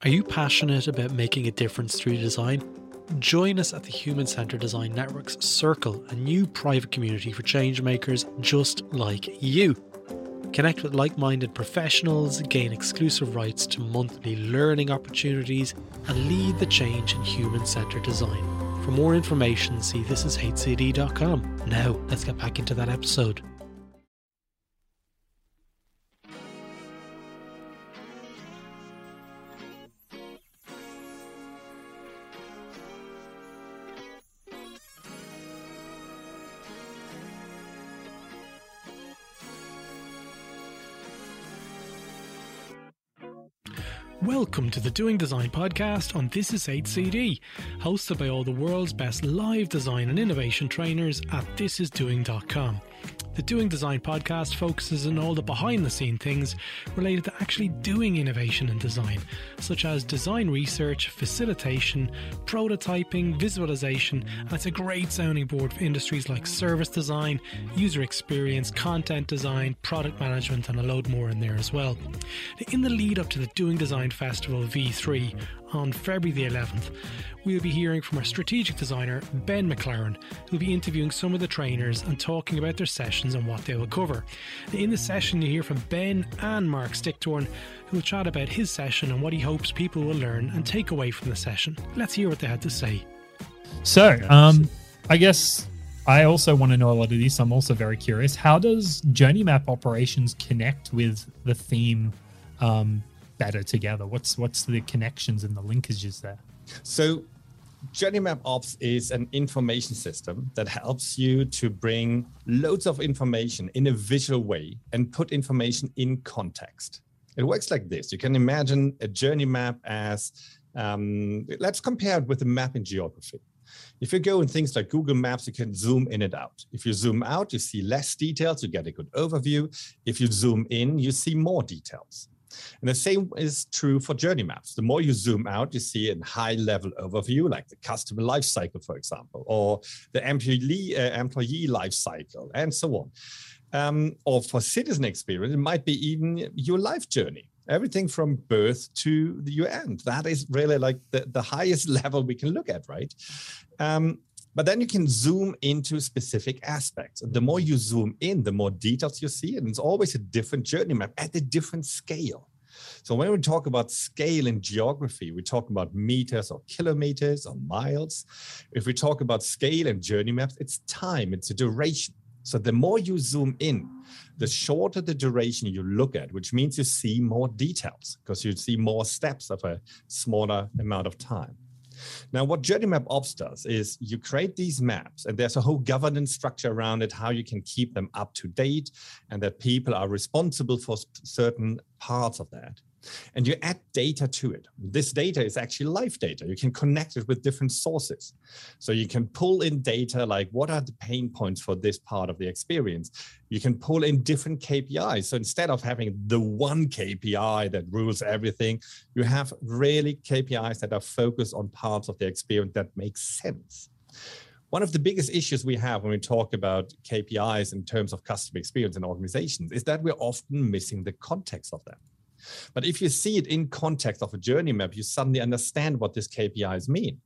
Are you passionate about making a difference through design? Join us at the Human Centred Design Network's Circle, a new private community for change makers just like you. Connect with like-minded professionals, gain exclusive rights to monthly learning opportunities, and lead the change in human-centred design. For more information, see thisishcd.com. Now, let's get back into that episode. Welcome to the Doing Design podcast on This Is HCD, hosted by all the world's best live design and innovation trainers at thisisdoing.com. The Doing Design podcast focuses on all the behind-the-scene things related to actually doing innovation and design, such as design research, facilitation, prototyping, visualization, and it's a great sounding board for industries like service design, user experience, content design, product management, and a load more in there as well. In the lead up to the Doing Design Festival V3 on February the 11th, we'll be hearing from our strategic designer Ben McLaren, who'll be interviewing some of the trainers and talking about their sessions and what they will cover. In the session, you hear from Ben and Mark Sticktorn, who will chat about his session and what he hopes people will learn and take away from the session. Let's hear what they had to say. So, I guess I also want to know a lot of this. I'm also very curious. How does Journey Map operations connect with the theme better together? What's the connections and the linkages there? So Journey Map Ops is an information system that helps you to bring loads of information in a visual way and put information in context. It works like this. You can imagine a journey map as, let's compare it with a map in geography. If you go in things like Google Maps, you can zoom in and out. If you zoom out, you see less details, you get a good overview. If you zoom in, you see more details. And the same is true for journey maps. The more you zoom out, you see a high-level overview, like the customer life cycle, for example, or the employee life cycle, and so on. Or for citizen experience, it might be even your life journey, everything from birth to your end. That is really like the highest level we can look at, right? But then you can zoom into specific aspects. The more you zoom in, the more details you see, and it's always a different journey map at a different scale. So when we talk about scale in geography, we talk about meters or kilometers or miles. If we talk about scale in journey maps, it's time, it's a duration. So the more you zoom in, the shorter the duration you look at, which means you see more details because you see more steps of a smaller amount of time. Now, what Journey Map Ops does is you create these maps, and there's a whole governance structure around it, how you can keep them up to date, and that people are responsible for certain parts of that. And you add data to it. This data is actually live data. You can connect it with different sources. So you can pull in data like, what are the pain points for this part of the experience? You can pull in different KPIs. So instead of having the one KPI that rules everything, you have really KPIs that are focused on parts of the experience that make sense. One of the biggest issues we have when we talk about KPIs in terms of customer experience in organizations is that we're often missing the context of them. But if you see it in context of a journey map, you suddenly understand what these KPIs mean.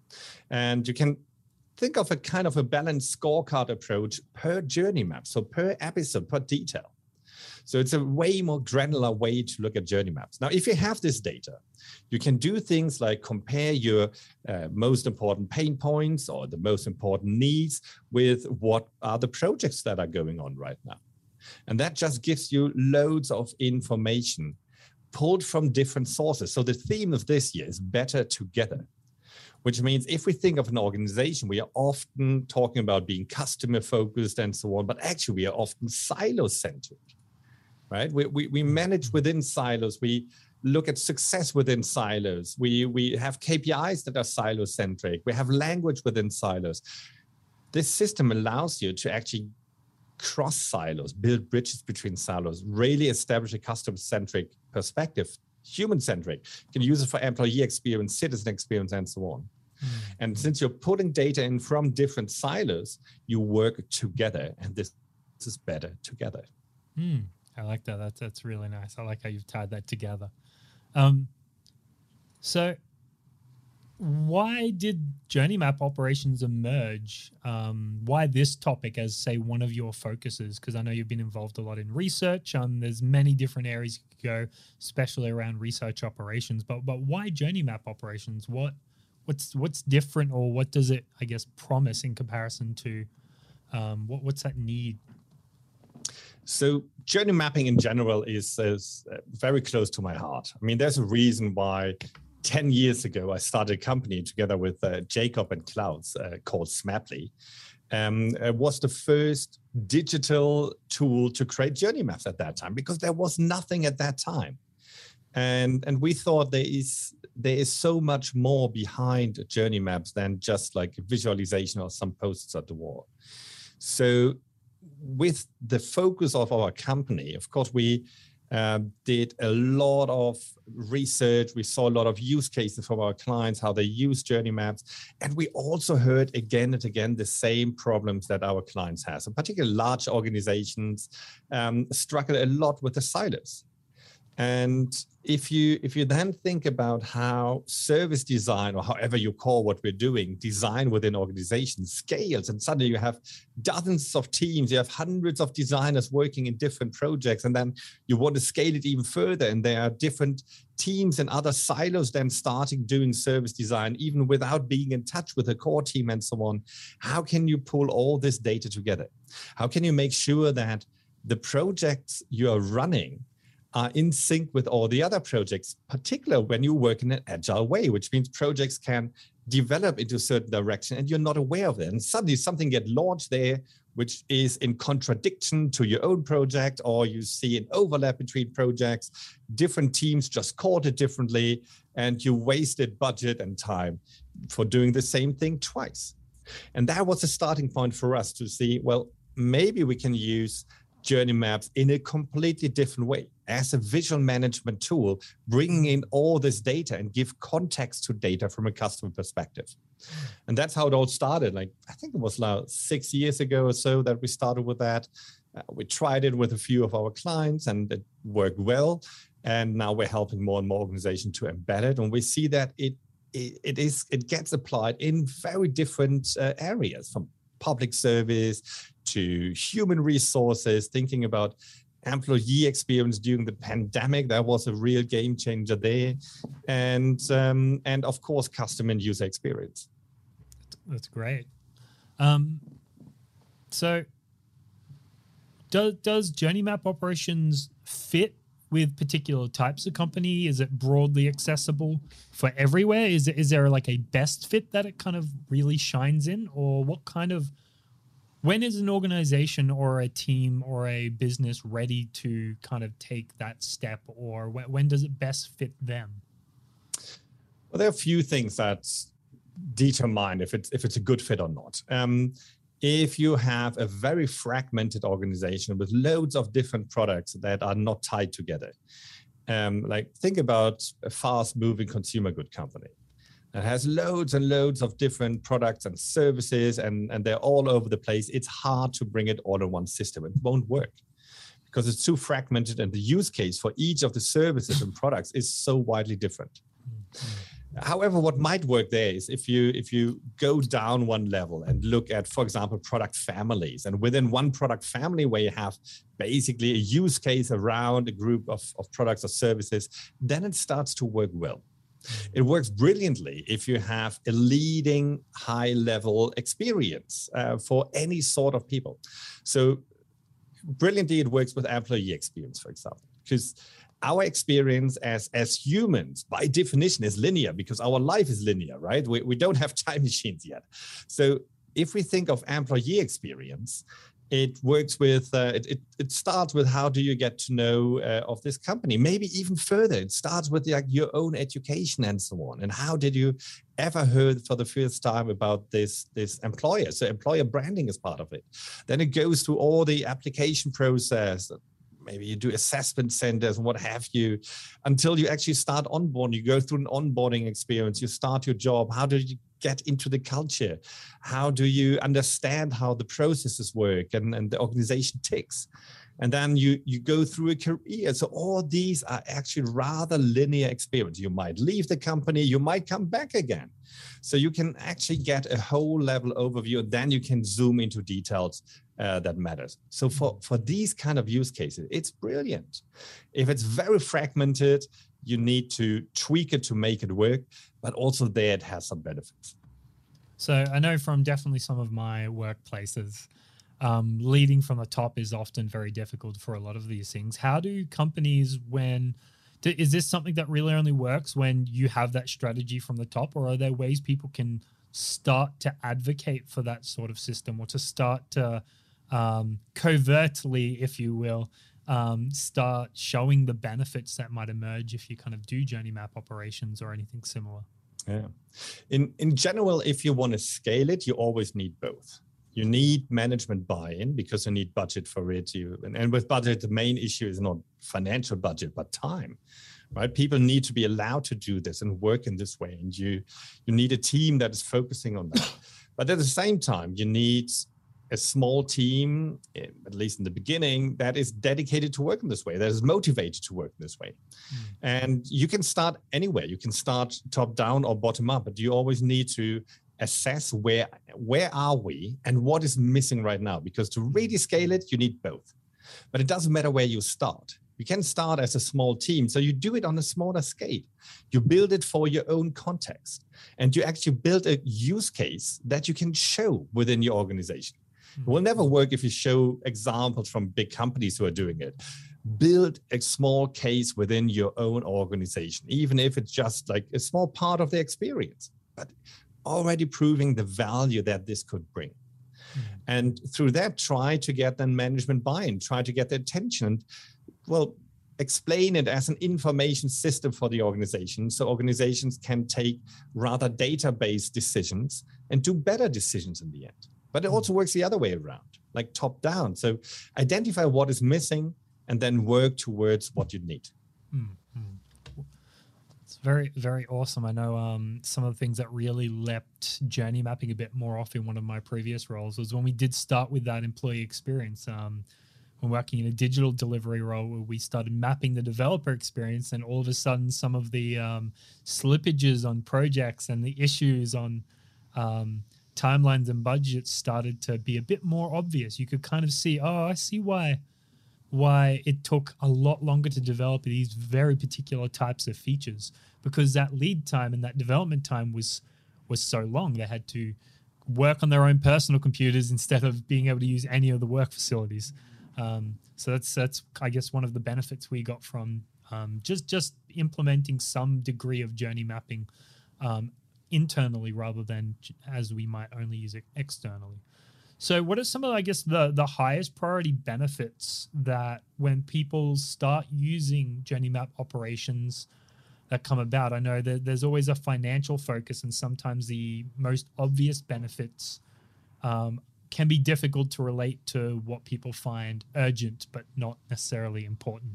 And you can think of a kind of a balanced scorecard approach per journey map, so per episode, per detail. So it's a way more granular way to look at journey maps. Now, if you have this data, you can do things like compare your most important pain points or the most important needs with what are the projects that are going on right now. And that just gives you loads of information pulled from different sources. So the theme of this year is better together, which means if we think of an organization, we are often talking about being customer focused and so on, but actually we are often silo centered, right? We manage within silos. We look at success within silos. We have KPIs that are silo centric. We have language within silos. This system allows you to actually cross silos, build bridges between silos, really establish a customer-centric perspective, human-centric. You can use it for employee experience, citizen experience, and so on. And since you're putting data in from different silos, you work together, and this is better together. I like that. That's really nice. I like how you've tied that together. So why did Journey Map operations emerge? Why this topic as, say, one of your focuses? Because I know you've been involved a lot in research. There's many different areas you could go, especially around research operations. But why Journey Map operations? What's different, or what does it, I guess, promise in comparison to what's that need? So journey mapping in general is very close to my heart. I mean, there's a reason why 10 years ago, I started a company together with Jacob and Klaus called Smaply. It was the first digital tool to create journey maps at that time, because there was nothing at that time. And we thought there is so much more behind journey maps than just like visualization or some posts at the wall. So with the focus of our company, of course, we did a lot of research. We saw a lot of use cases from our clients, how they use journey maps. And we also heard again and again the same problems that our clients have. So particularly large organizations struggle a lot with the silos. And if you then think about how service design, or however you call what we're doing, design within organizations scales, and suddenly you have dozens of teams, you have hundreds of designers working in different projects, and then you want to scale it even further, and there are different teams and other silos then starting doing service design, even without being in touch with the core team and so on. How can you pull all this data together? How can you make sure that the projects you are running are in sync with all the other projects, particularly when you work in an agile way, which means projects can develop into a certain direction and you're not aware of it. And suddenly something gets launched there, which is in contradiction to your own project, or you see an overlap between projects, different teams just called it differently, and you wasted budget and time for doing the same thing twice. And that was a starting point for us to see, well, maybe we can use journey maps in a completely different way as a visual management tool, bringing in all this data and give context to data from a customer perspective. And that's how it all started. Like, I think it was now 6 years ago or so that we started with that. We tried it with a few of our clients and it worked well. And now we're helping more and more organizations to embed it. And we see that it gets applied in very different areas, from public service to human resources, thinking about employee experience during the pandemic. That was a real game changer there. And of course, customer and user experience. That's great. So does Journey Map operations fit with particular types of company? Is it broadly accessible for everywhere? Is there like a best fit that it kind of really shines in? Or when is an organization or a team or a business ready to kind of take that step, or when does it best fit them? Well, there are a few things that determine if it's a good fit or not. If you have a very fragmented organization with loads of different products that are not tied together, like think about a fast-moving consumer good company. It has loads and loads of different products and services, and they're all over the place. It's hard to bring it all in one system. It won't work because it's too fragmented, and the use case for each of the services and products is so widely different. However, what might work there is if you go down one level and look at, for example, product families, and within one product family where you have basically a use case around a group of products or services, then it starts to work well. It works brilliantly if you have a leading high-level experience for any sort of people. So brilliantly, it works with employee experience, for example, because our experience as humans, by definition, is linear because our life is linear, right? We don't have time machines yet. So if we think of employee experience, it works with, it starts with how do you get to know of this company? Maybe even further, it starts with your own education and so on. And how did you ever heard for the first time about this employer? So employer branding is part of it. Then it goes through all the application process. Maybe you do assessment centers and what have you, until you actually start onboarding. You go through an onboarding experience. You start your job. How do you get into the culture? How do you understand how the processes work and the organization ticks? And then you go through a career. So all these are actually rather linear experience. You might leave the company, you might come back again. So you can actually get a whole level overview, and then you can zoom into details that matters. So for these kind of use cases, it's brilliant. If it's very fragmented, you need to tweak it to make it work, but also there it has some benefits. So I know from definitely some of my workplaces, leading from the top is often very difficult for a lot of these things. How do companies, is this something that really only works when you have that strategy from the top, or are there ways people can start to advocate for that sort of system, or to start to covertly, if you will, start showing the benefits that might emerge if you kind of do journey map operations or anything similar? Yeah. In general, if you want to scale it, you always need both. You need management buy-in because you need budget for it. And with budget, the main issue is not financial budget, but time, right? People need to be allowed to do this and work in this way. And you need a team that is focusing on that. But at the same time, you need a small team, at least in the beginning, that is dedicated to work in this way, that is motivated to work in this way. And you can start anywhere. You can start top down or bottom up, but you always need to assess where are we and what is missing right now, because to really scale it, you need both. But it doesn't matter where you start. You can start as a small team. So you do it on a smaller scale. You build it for your own context, and you actually build a use case that you can show within your organization. It will never work if you show examples from big companies who are doing it. Build a small case within your own organization, even if it's just like a small part of the experience, but already proving the value that this could bring. And through that, try to get then management buy-in, try to get their attention. Well, explain it as an information system for the organization, so organizations can take rather database decisions and do better decisions in the end. But it also works the other way around, like top down. So identify what is missing and then work towards what you need. It's very, very awesome. I know some of the things that really leapt journey mapping a bit more off in one of my previous roles was when we did start with that employee experience. When working in a digital delivery role, where we started mapping the developer experience, and all of a sudden some of the slippages on projects and the issues on timelines and budgets started to be a bit more obvious. You could kind of see, I see why it took a lot longer to develop these very particular types of features, because that lead time and that development time was so long. They had to work on their own personal computers instead of being able to use any of the work facilities. So that's I guess one of the benefits we got from just implementing some degree of journey mapping internally rather than as we might only use it externally. So what are some of, I guess, the highest priority benefits that when people start using journey map operations that come about? I know that there's always a financial focus, and sometimes the most obvious benefits can be difficult to relate to what people find urgent but not necessarily important.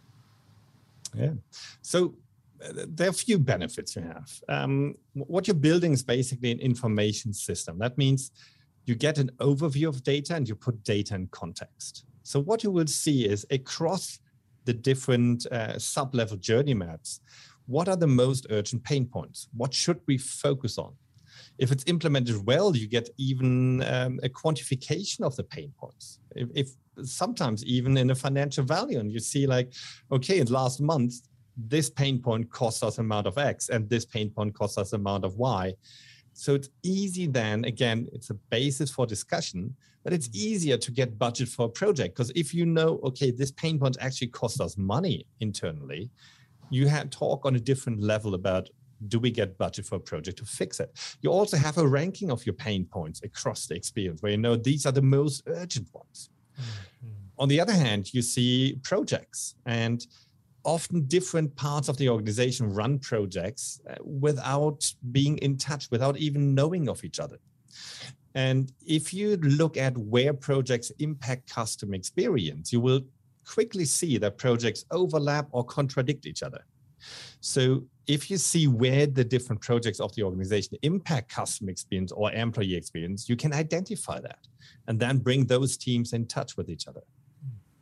Yeah. So there are a few benefits you have. What you're building is basically an information system. That means you get an overview of data and you put data in context. So what you will see is across the different sub-level journey maps, what are the most urgent pain points? What should we focus on? If it's implemented well, you get even a quantification of the pain points. If sometimes even in a financial value, and you see like, okay, in last month, this pain point costs us amount of X and this pain point costs us amount of Y. So it's easy then, again, it's a basis for discussion, but it's easier to get budget for a project, because if you know, okay, this pain point actually costs us money internally, you have talk on a different level about, do we get budget for a project to fix it? You also have a ranking of your pain points across the experience where you know these are the most urgent ones. On the other hand, you see projects, and often different parts of the organization run projects without being in touch, without even knowing of each other. And if you look at where projects impact customer experience, you will quickly see that projects overlap or contradict each other. So if you see where the different projects of the organization impact customer experience or employee experience, you can identify that and then bring those teams in touch with each other.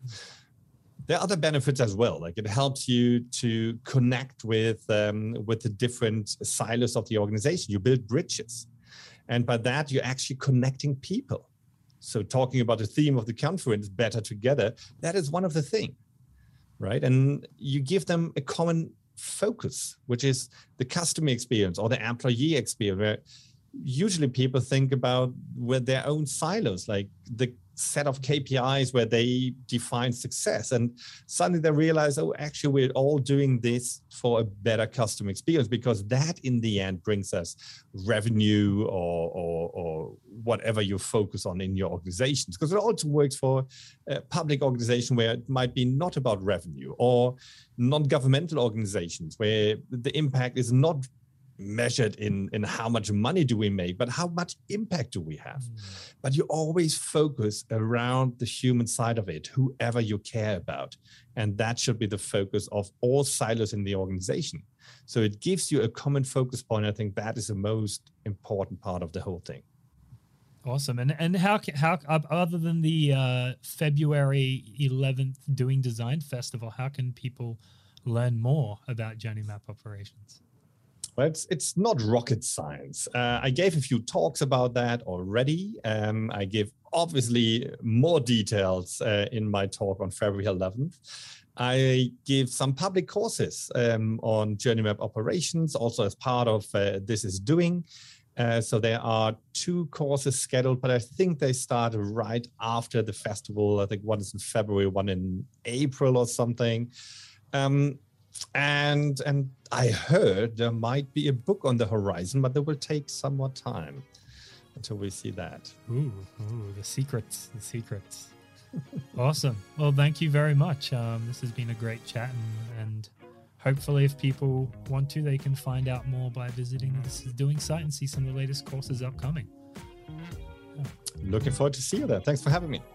There are other benefits as well. Like it helps you to connect with the different silos of the organization. You build bridges. And by that, you're actually connecting people. So talking about the theme of the conference, Better Together, that is one of the things, right? And you give them a common focus, which is the customer experience or the employee experience, where usually people think about with their own silos, like the set of KPIs where they define success. And suddenly they realize, oh, actually, we're all doing this for a better customer experience, because that in the end brings us revenue or whatever you focus on in your organizations. Because it also works for a public organization where it might be not about revenue, or non-governmental organizations where the impact is not measured in how much money do we make, but how much impact do we have. But you always focus around the human side of it, whoever you care about. And that should be the focus of all silos in the organization. So it gives you a common focus point. I think that is the most important part of the whole thing. Awesome. And how other than the February 11th Doing Design Festival, how can people learn more about Journey Map Operations? Well, it's not rocket science. I gave a few talks about that already. I give obviously more details in my talk on February 11th. I give some public courses on Journey Map Operations, also as part of This Is Doing. So there are 2 courses scheduled, but I think they start right after the festival. I think one is in February, one in April or something. And I heard there might be a book on the horizon, but it will take some more time until we see that. Ooh, the secrets. Awesome. Well, thank you very much. This has been a great chat, and hopefully if people want to, they can find out more by visiting the This Is Doing site and see some of the latest courses upcoming. Looking forward to see you there. Thanks for having me.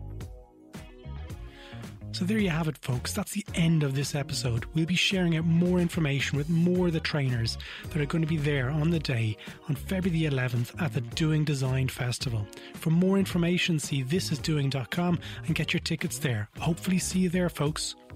So there you have it, folks. That's the end of this episode. We'll be sharing out more information with more of the trainers that are going to be there on the day on February the 11th at the Doing Design Festival. For more information, see thisisdoing.com and get your tickets there. Hopefully see you there, folks.